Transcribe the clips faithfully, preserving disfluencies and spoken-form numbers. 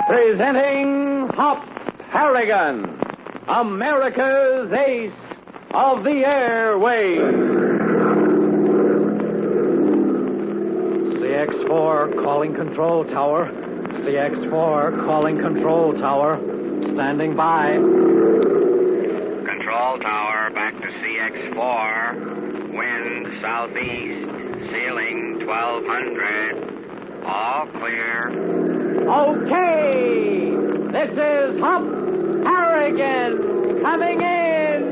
Presenting Hop Harrigan, America's ace of the airwaves. C X four calling control tower. C X four calling control tower. Standing by. Control tower, back to C X four. Wind southeast. Ceiling twelve hundred. All clear. Okay, this is Hop Harrigan coming in.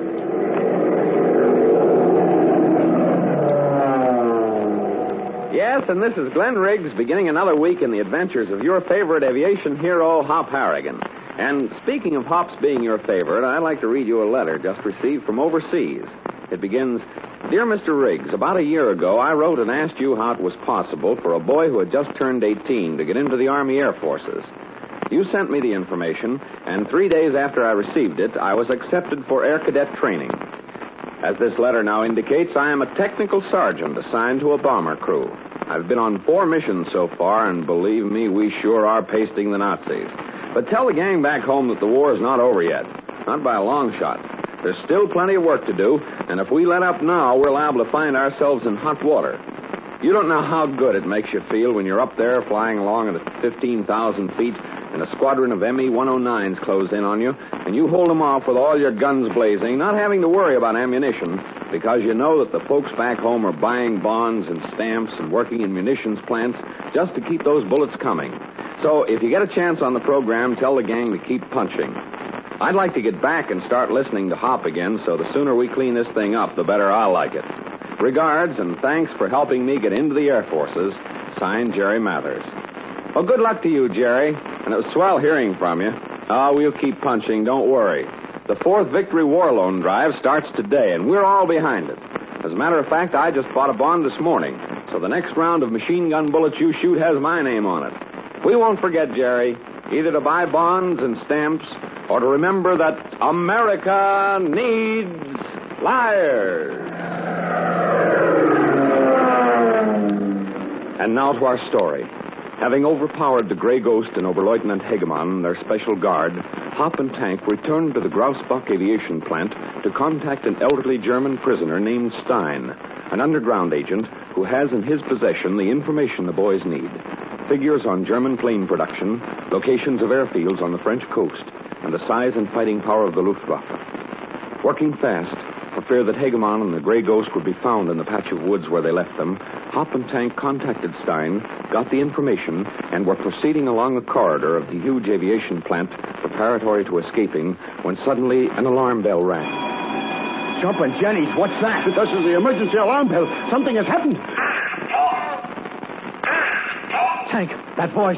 Yes, and this is Glenn Riggs beginning another week in the adventures of your favorite aviation hero, Hop Harrigan. And speaking of Hop's being your favorite, I'd like to read you a letter just received from overseas. It begins, Dear Mister Riggs, about a year ago, I wrote and asked you how it was possible for a boy who had just turned eighteen to get into the Army Air Forces. You sent me the information, and three days after I received it, I was accepted for Air Cadet training. As this letter now indicates, I am a technical sergeant assigned to a bomber crew. I've been on four missions so far, and believe me, we sure are pasting the Nazis. But tell the gang back home that the war is not over yet. Not by a long shot. There's still plenty of work to do, and if we let up now, we're liable to find ourselves in hot water. You don't know how good it makes you feel when you're up there flying along at fifteen thousand feet and a squadron of M E one oh nines close in on you, and you hold them off with all your guns blazing, not having to worry about ammunition, because you know that the folks back home are buying bonds and stamps and working in munitions plants just to keep those bullets coming. So if you get a chance on the program, tell the gang to keep punching. I'd like to get back and start listening to Hop again, so the sooner we clean this thing up, the better I'll like it. Regards, and thanks for helping me get into the Air Forces. Signed, Jerry Mathers. Well, good luck to you, Jerry. And it was swell hearing from you. Oh, we'll keep punching, don't worry. The fourth Victory War Loan Drive starts today, and we're all behind it. As a matter of fact, I just bought a bond this morning, so the next round of machine gun bullets you shoot has my name on it. We won't forget, Jerry, either to buy bonds and stamps or to remember that America needs liars. And now to our story. Having overpowered the Grey Ghost and Oberleutnant Hegemann, their special guard, Hop and Tank returned to the Grausbach aviation plant to contact an elderly German prisoner named Stein, an underground agent who has in his possession the information the boys need. Figures on German plane production, locations of airfields on the French coast, and the size and fighting power of the Luftwaffe. Working fast, for fear that Hegemann and the Grey Ghost would be found in the patch of woods where they left them, Hop and Tank contacted Stein, got the information, and were proceeding along the corridor of the huge aviation plant preparatory to escaping when suddenly an alarm bell rang. Jumping Jennies, what's that? This is the emergency alarm bell. Something has happened. Tank, that voice.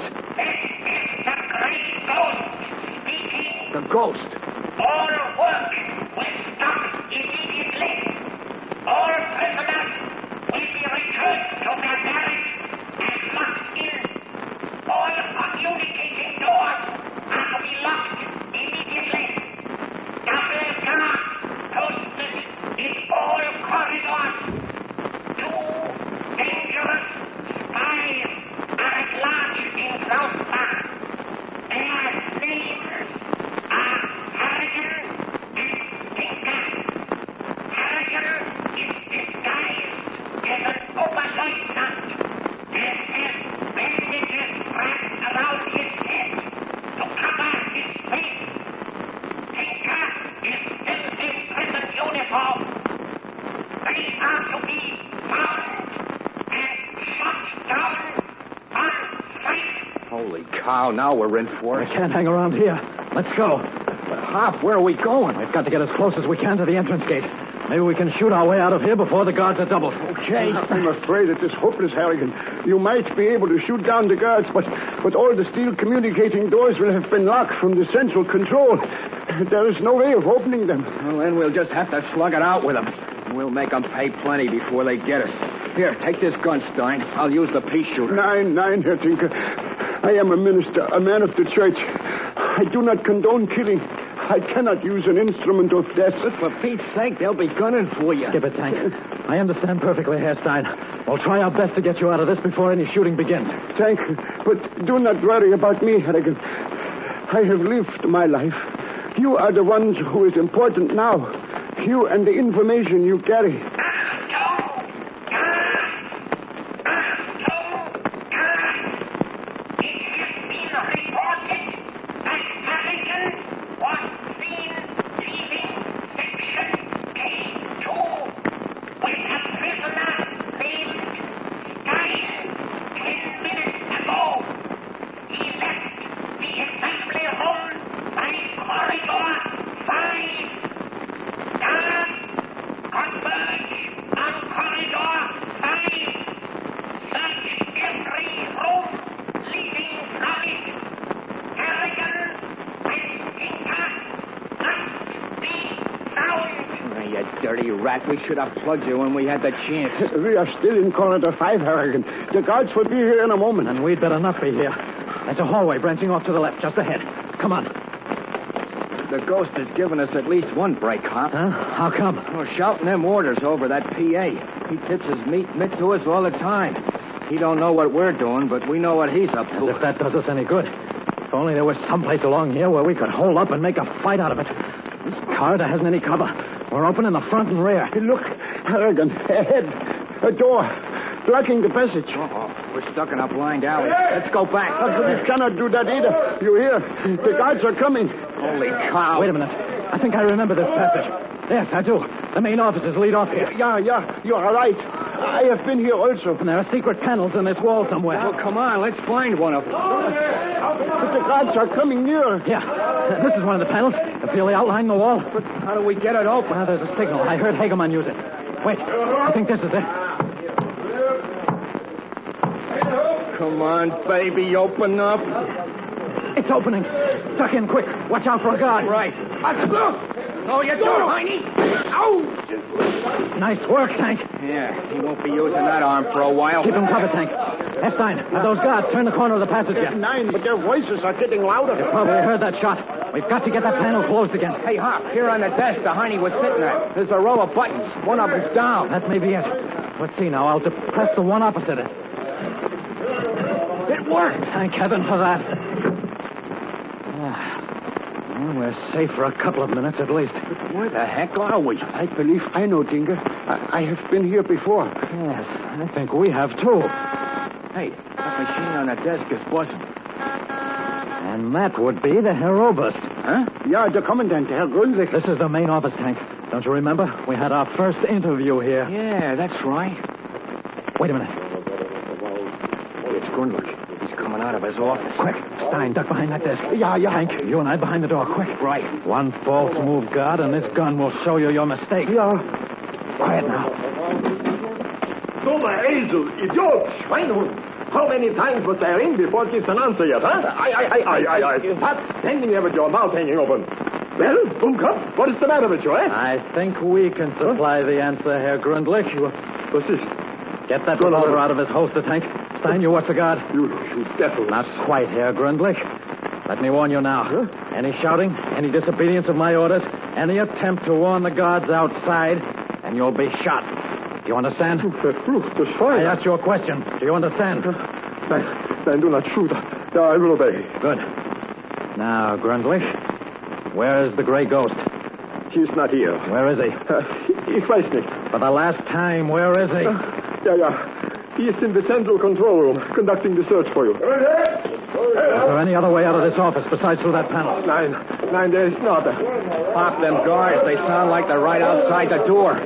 The ghost. All work will stop immediately. All prisoners will be returned to their barracks and locked in. All communicating doors are to be locked immediately. Double guard posted in all corridors. Two dangerous spies are at large in Grausbach. Their names are Harrigan and Tinker. Harrigan is disguised as an Oberleutnant and has bandages wrapped around his head to cover his face. Tinker is still in prison uniform. They are to be found and shot down on sight. Holy cow, now we're in for We it. can't hang around here. Let's go. But Hop, where are we going? We've got to get as close as we can to the entrance gate. Maybe we can shoot our way out of here before the guards are doubled. Okay. I'm afraid it is hopeless, Harrigan. You might be able to shoot down the guards, but, but all the steel communicating doors will have been locked from the central control. There is no way of opening them. Well, then we'll just have to slug it out with them. We'll make them pay plenty before they get us. Here, take this gun, Stein. I'll use the pea shooter. Nine, nine, Herr Tinker. I am a minister, a man of the church. I do not condone killing. I cannot use an instrument of death. For Pete's sake, they'll be gunning for you. Skip it, Tank. I understand perfectly, Herr Stein. We'll try our best to get you out of this before any shooting begins. Tank, but do not worry about me, Harrigan. I have lived my life. You are the ones who is important now. You and the information you carry. Dirty rat. We should have plugged you when we had the chance. We are still in corridor five, Harrigan. The guards will be here in a moment. And we'd better not be here. There's a hallway branching off to the left, just ahead. Come on. The ghost has given us at least one break, Hop. Huh? How come? We're shouting them orders over that P A. He tips his meat mitt to us all the time. He don't know what we're doing, but we know what he's up to. As if that does us any good. If only there was someplace along here where we could hold up and make a fight out of it. This corridor hasn't any cover. We're open in the front and rear. Hey, look, Harrigan, ahead. A door. Blocking the passage. Uh-oh. We're stuck in a blind alley. Let's go back. We cannot do that either. You hear? The guards are coming. Holy cow. Wait a minute. I think I remember this passage. Yes, I do. The main offices lead off here. Yeah, yeah, you are right. I have been here also. And there are secret panels in this wall somewhere. Well, come on, let's find one of them. But the guards are coming nearer. Yeah, this is one of the panels. You feel the outline in the wall? But how do we get it open? Well, there's a signal. I heard Hageman use it. Wait, I think this is it. Come on, baby, open up. It's opening. Duck in quick. Watch out for a guard. Right. Look! Oh, you do, Heine! Ow! Nice work, Tank. Yeah, he won't be using that arm for a while. Keep him covered, Tank. F. Stein, have those guards turn the corner of the passage yet? Nine, but their voices are getting louder. You probably heard that shot. We've got to get that panel closed again. Hey, Hop, here on the desk the Heine was sitting at. There's a row of buttons. One of them's down. That may be it. Let's see now. I'll depress the one opposite it. It worked. Thank heaven for that. Well, we're safe for a couple of minutes at least. But where the heck are we? I believe I know, Tinker. I, I have been here before. Yes, I think we have too. Hey, that machine on the desk is buzzing. And that would be the Herobust. Huh? Yeah, the Commandant, Herr Grundlich. This is the main office, Tank. Don't you remember? We had our first interview here. Yeah, that's right. Wait a minute. It's Grundlich. He's coming out of his office. Quick, Stein, duck behind that desk. Yeah, yeah. Hank, you and I behind the door, quick. Right. One false move, guard, and this gun will show you your mistake. Yeah. Quiet now. Dummer Esel, Idiot, Schweinhund. How many times was I ring before it gives an answer yet, huh? I, I, I, I, I, I. What's standing there with your mouth hanging open? Well, Bumkopf, what is the matter with you, eh? I think we can supply the answer, Herr Grundlich. What's this? Get that revolver out of his holster, Tank. Stein, you watch the guard. You, you devil. Not quite, Herr Grundlich. Let me warn you now. Huh? Any shouting, any disobedience of my orders, any attempt to warn the guards outside, and you'll be shot. Do you understand? That's fine. I asked you a question. Do you understand? Then, then do not shoot. Yeah, I will obey. Good. Now, Grundlich, where is the gray ghost? He's not here. Where is he? Uh, he, he weiß nicht. For the last time, where is he? Uh, yeah, yeah. He is in the central control room, conducting the search for you. Is there any other way out of this office besides through that panel? Nine. Nine, there is not. Pop them guards. They sound like they're right outside the door.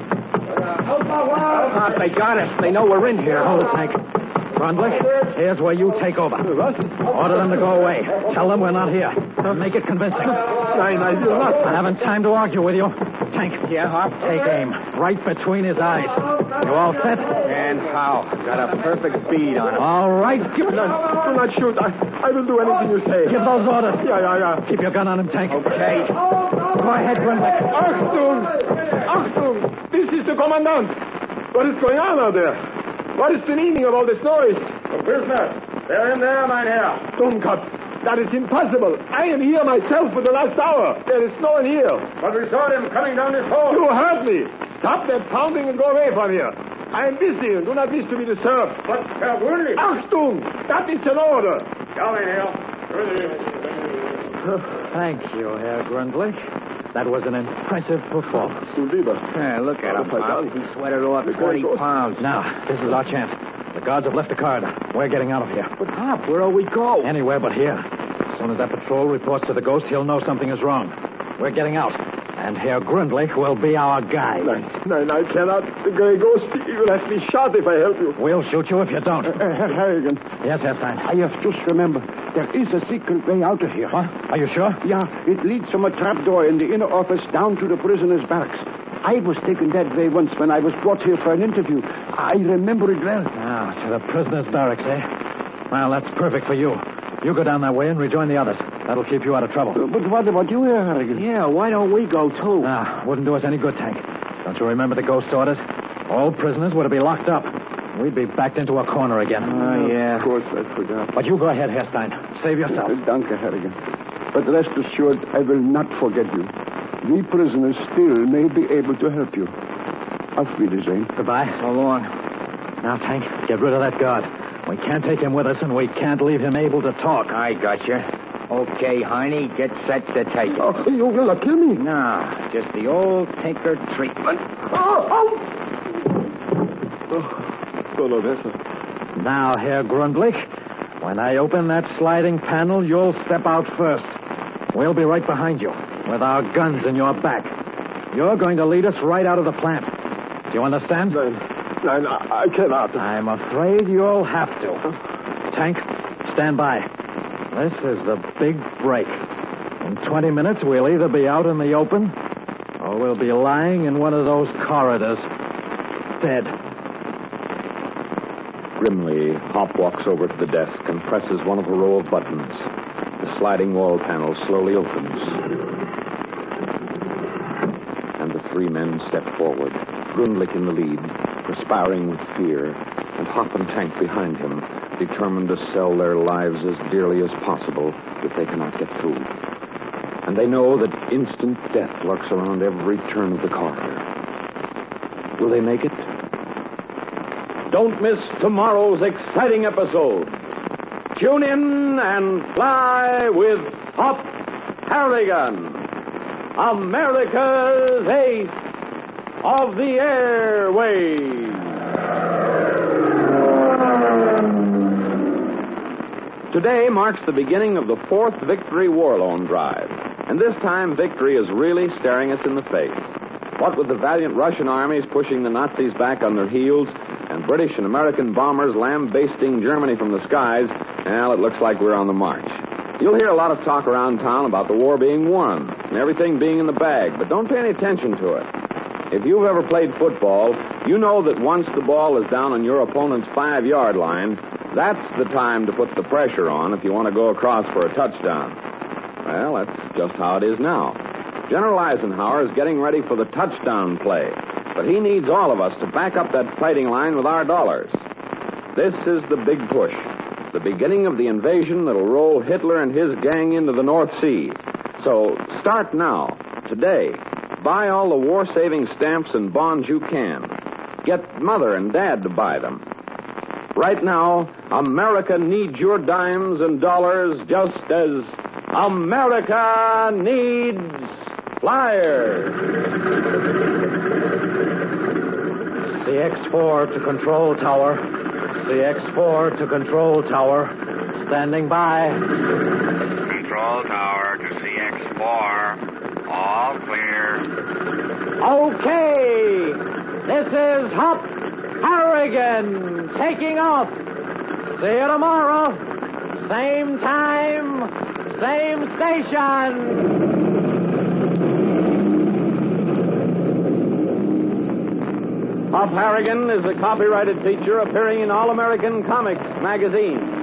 Pop, they got us. They know we're in here. Hold, Tank. Grundlich, here's where you take over. Order them to go away. Tell them we're not here. Make it convincing. Nine, I will not. I haven't time to argue with you. Tank. Yeah, Hop? Take aim. Right between his eyes. You all set? And how? Got a perfect bead on him. All right. Do not, do not shoot. I, I will do anything you say. Give those orders. Yeah, yeah, yeah. Keep your gun on him, Tank. Okay. Go ahead, Grundlich. Achtung! Achtung! This is the Commandant. What is going on out there? What is the meaning of all this noise? The prisoner. They're in there, mein Herr. Dummkopf. That is impossible. I am here myself for the last hour. There is no one here. But we saw him coming down this hall. You heard me. Stop that pounding and go away from here. I am busy and do not wish to be disturbed. But, Herr Grundlich. Achtung! That is an order. Down here. Thank you, Herr Grundlich. That was an impressive performance. Hey, look at him, Pop. He sweated off twenty pounds. Now, this is our chance. The guards have left the corridor. We're getting out of here. But, Pop, where'll we go? Anywhere but here. As soon as that patrol reports to the ghost, he'll know something is wrong. We're getting out. And Herr Grundlich will be our guide. No, no, I cannot. The gray ghost, he will have me shot if I help you. We'll shoot you if you don't. Uh, Herr Harrigan. Yes, Herr Stein. I have just remembered. There is a secret way out of here. What? Are you sure? Yeah, it leads from a trapdoor in the inner office down to the prisoner's barracks. I was taken that way once when I was brought here for an interview. I remember it well. Ah, to the prisoner's barracks, eh? Well, that's perfect for you. You go down that way and rejoin the others. That'll keep you out of trouble. Uh, but what about you, Herr Harrigan? Yeah, why don't we go, too? Ah, wouldn't do us any good, Tank. Don't you remember the ghost orders? All prisoners were to be locked up. We'd be backed into a corner again. Oh, yeah. Of course, I forgot. But you go ahead, Herr Stein. Save yourself. Uh, danke, Harrigan. But rest assured, I will not forget you. We prisoners still may be able to help you. Auf Wiedersehen. Goodbye. So long. Now, Tank, get rid of that guard. We can't take him with us, and we can't leave him able to talk. I gotcha. Okay, Heine, get set to take it. Oh, you will not kill me. No, just the old tinker treatment. Oh, oh! Oh, now, Herr Grundlich, when I open that sliding panel, you'll step out first. We'll be right behind you, with our guns in your back. You're going to lead us right out of the plant. Do you understand? No, no, no, I cannot. I'm afraid you'll have to. Tank, stand by. This is the big break. In twenty minutes, we'll either be out in the open, or we'll be lying in one of those corridors, dead. Grimly, Hop walks over to the desk and presses one of a row of buttons. The sliding wall panel slowly opens. And the three men step forward, Grundlich in the lead, perspiring with fear, and Hop and Tank behind him, determined to sell their lives as dearly as possible if they cannot get through. And they know that instant death lurks around every turn of the corridor. Will they make it? Don't miss tomorrow's exciting episode. Tune in and fly with Hop Harrigan, America's ace of the airwaves. Today marks the beginning of the fourth Victory War Loan Drive. And this time, victory is really staring us in the face. What with the valiant Russian armies pushing the Nazis back on their heels, and British and American bombers lambasting Germany from the skies, well, it looks like we're on the march. You'll hear a lot of talk around town about the war being won and everything being in the bag, but don't pay any attention to it. If you've ever played football, you know that once the ball is down on your opponent's five-yard line, that's the time to put the pressure on if you want to go across for a touchdown. Well, that's just how it is now. General Eisenhower is getting ready for the touchdown play, but he needs all of us to back up that fighting line with our dollars. This is the big push, the beginning of the invasion that'll roll Hitler and his gang into the North Sea. So start now, today. Buy all the war-saving stamps and bonds you can. Get Mother and Dad to buy them. Right now, America needs your dimes and dollars just as America needs flyers. C X four to control tower. C X four to control tower. Standing by. Control tower to C X four. All clear. Okay, this is Hop Harrigan taking off. See you tomorrow. Same time, same station. Hop Harrigan is a copyrighted feature appearing in All American Comics magazine.